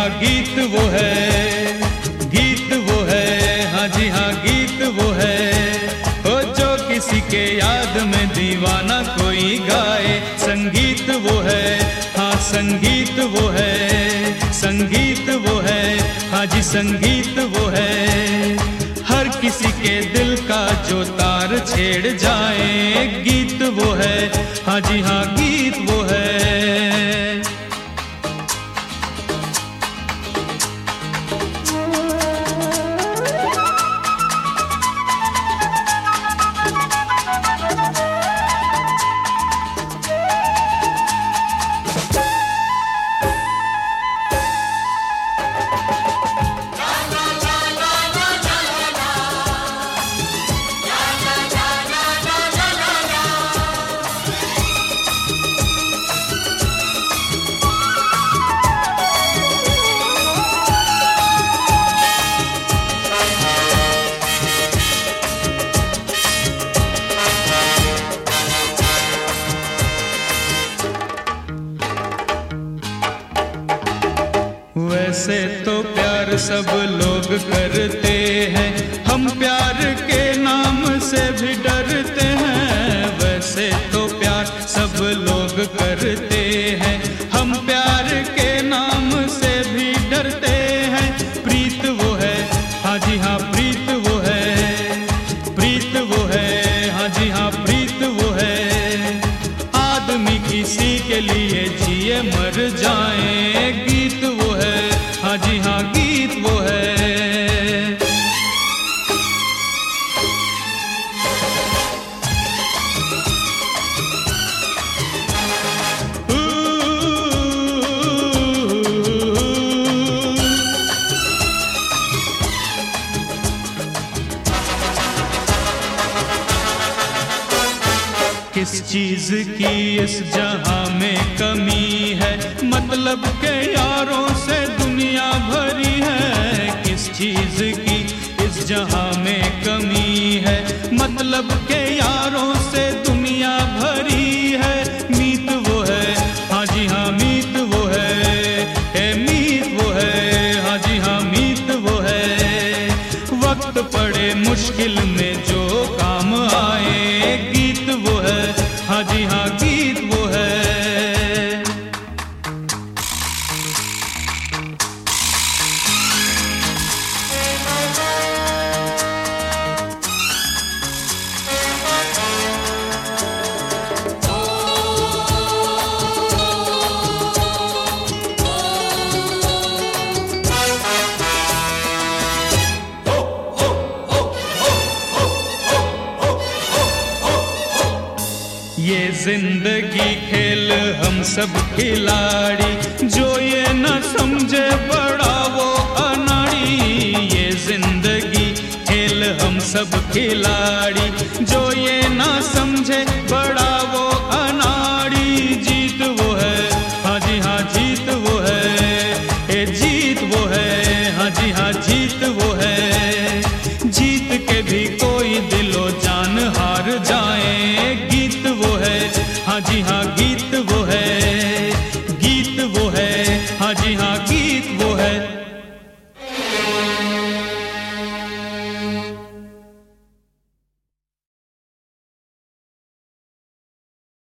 हाँ गीत वो है, गीत वो है, हाँ जी हाँ गीत वो है। ओ जो किसी के याद में दीवाना कोई गाए, संगीत वो है, हाँ संगीत वो है, संगीत वो है, हाँ जी संगीत वो है। हर किसी के दिल का जो तार छेड़ जाए, गीत वो है, हाँ जी हाँ गीत वो है। वैसे तो प्यार सब लोग करते हैं, हम प्यार के नाम से भी डरते हैं। वैसे तो प्यार सब लोग करते हैं, हम प्यार के नाम से भी डरते हैं। प्रीत वो है, हाँ जी हाँ प्रीत वो है, प्रीत वो है, हाँ जी हाँ प्रीत वो है। आदमी किसी के लिए जिए मर जाए, गीत वो है, हाँ जी हाँ गीत वो है। किस चीज की इस जहां में कमी है, मतलब के यारों से दुनिया भरी है। किस चीज की इस जहां में कमी है, मतलब के यारों से दुनिया भरी है। मीत वो है, हाँ जी हाँ मीत वो है, मीत वो है, हाँ जी हाँ मीत वो है। वक्त पड़े मुश्किल में जो काम आए, गीत वो है, हाँ जी हाँ गीत वो है। ये जिंदगी खेल हम सब खिलाड़ी, जो ये न समझे बड़ा वो अनाड़ी। ये जिंदगी खेल हम सब खिलाड़ी, जो ये न समझे बड़ा